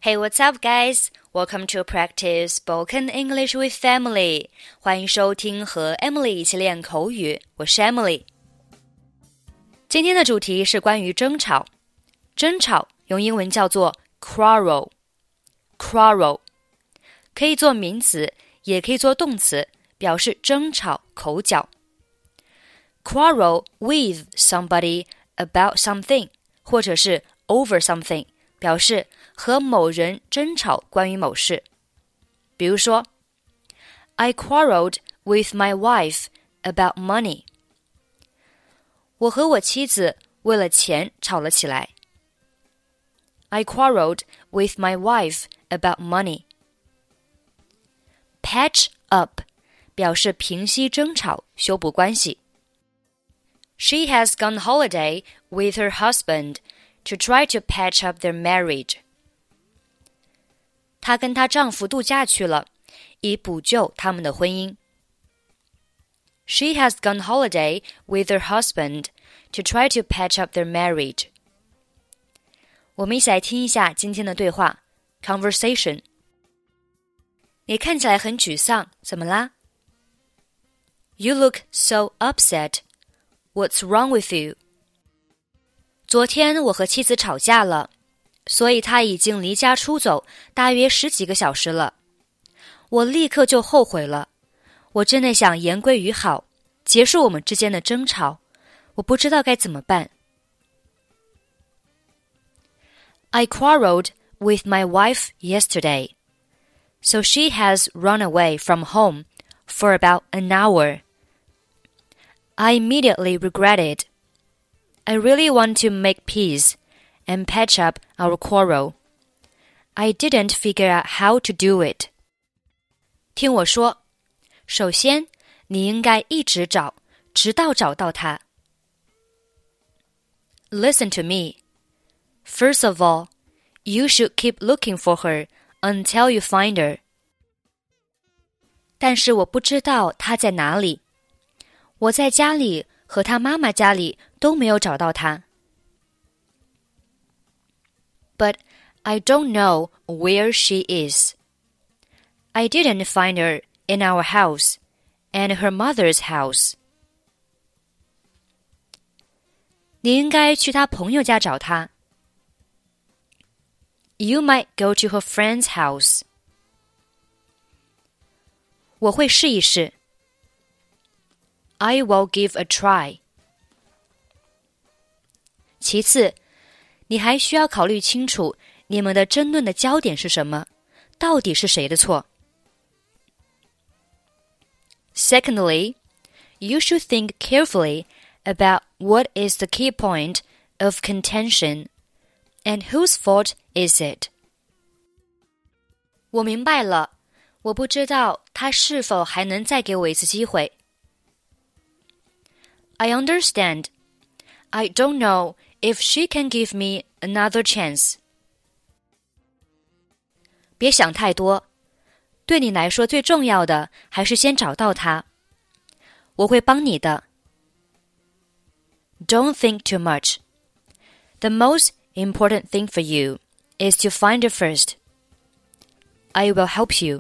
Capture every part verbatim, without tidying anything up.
Hey, what's up, guys? Welcome to practice spoken English with Emily. 欢迎收听和 Emily 一起练口语，我是 Emily。今天的主题是关于争吵。争吵用英文叫做 quarrel。quarrel 可以做名词，也可以做动词，表示争吵、口角。Quarrel with somebody about something， 或者是 over something， 表示和某人争吵关于某事。比如说 I quarreled with my wife about money。 我和我妻子为了钱吵了起来。I quarreled with my wife about money。 Patch up 表示平息争吵，修补关系。She has gone holiday with her husband to try to patch up their marriage. 她跟她丈夫度假去了，以补救他们的婚姻。She has gone holiday with her husband to try to patch up their marriage. 我们一起来听一下今天的对话 Conversation。 你看起来很沮丧，怎么啦？ You look so upset.What's wrong with you? 昨天我和妻子吵架了，所以她已经离家出走大约十几个小时了。我立刻就后悔了，我真的想言归于好，结束我们之间的争吵，我不知道该怎么办。I quarreled with my wife yesterday, so she has run away from home for about an hour.I immediately regret it. I really want to make peace and patch up our quarrel. I didn't figure out how to do it. 听我说，首先，你应该一直找，直到找到她。Listen to me. First of all, you should keep looking for her until you find her. 但是我不知道她在哪里。我在家里和他妈妈家里都没有找到他。But I don't know where she is. I didn't find her in our house and her mother's house. 你应该去他朋友家找他。You might go to her friend's house. 我会试一试。I will give a try. 其次，你还需要考虑清楚你们的争论的焦点是什么，到底是谁的错。Secondly, you should think carefully about what is the key point of contention and whose fault is it. 我明白了，我不知道他是否还能再给我一次机会。I understand. I don't know if she can give me another chance. 别想太多，对你来说最重要的还是先找到她。我会帮你的。Don't think too much. The most important thing for you is to find her first. I will help you.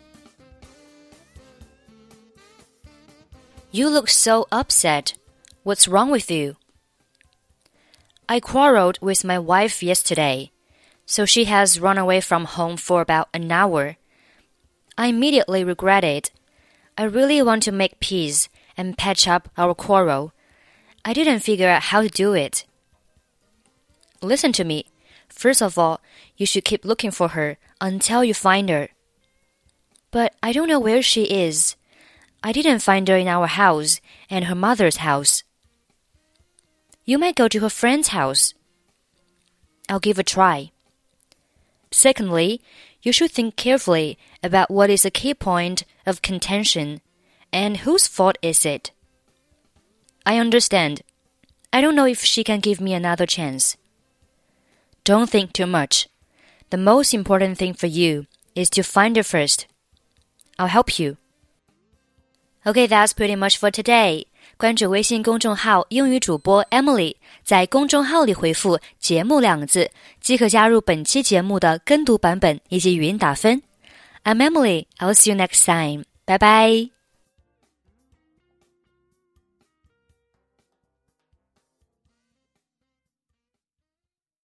You look so upset.What's wrong with you? I quarreled with my wife yesterday, so she has run away from home for about an hour. I immediately regret it. I really want to make peace and patch up our quarrel. I didn't figure out how to do it. Listen to me. First of all, you should keep looking for her until you find her. But I don't know where she is. I didn't find her in our house and her mother's house.You might go to her friend's house. I'll give a try. Secondly, you should think carefully about what is the key point of contention and whose fault is it. I understand. I don't know if she can give me another chance. Don't think too much. The most important thing for you is to find her first. I'll help you. Okay, that's pretty much for today. 关注微信公众号英语主播 Emily， 在公众号里回复节目两个字，即可加入本期节目的跟读版本以及语音打分。I'm Emily, I'll see you next time. Bye bye.